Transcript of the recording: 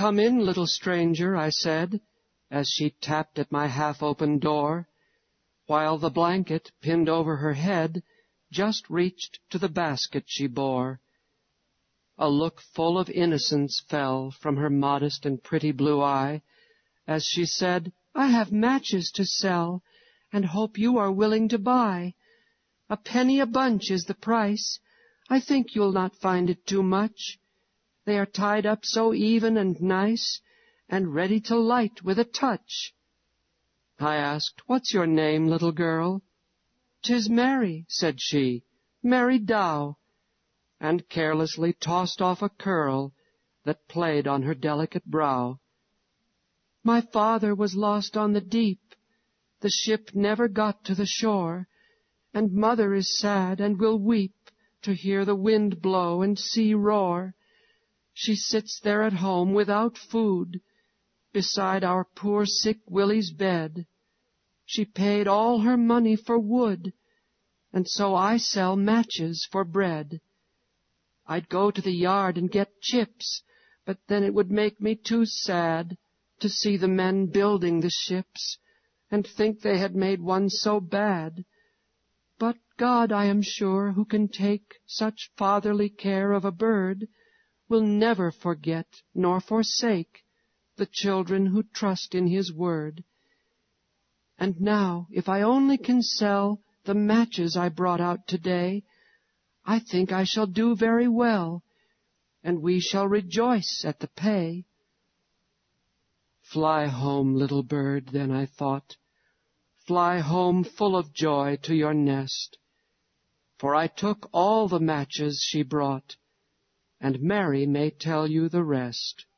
"Come in, little stranger," I said, as she tapped at my half-open door, while the blanket, pinned over her head, just reached to the basket she bore. A look full of innocence fell from her modest and pretty blue eye, as she said, "I have matches to sell, and hope you are willing to buy. A penny a bunch is the price. I think you'll not find it too much. They are tied up so even and nice, and ready to light with a touch." I asked, "What's your name, little girl?" "'Tis Mary," said she, "Mary Dow," and carelessly tossed off a curl that played on her delicate brow. "My father was lost on the deep. The ship never got to the shore, and mother is sad and will weep to hear the wind blow and sea roar. She sits there at home without food, beside our poor sick Willie's bed. She paid all her money for wood, and so I sell matches for bread. I'd go to the yard and get chips, but then it would make me too sad to see the men building the ships, and think they had made one so bad. But God, I am sure, who can take such fatherly care of a bird, will never forget nor forsake the children who trust in His word. And now, if I only can sell the matches I brought out today, I think I shall do very well, and we shall rejoice at the pay." Fly home, little bird, then I thought, fly home full of joy to your nest, for I took all the matches she brought, and Mary may tell you the rest.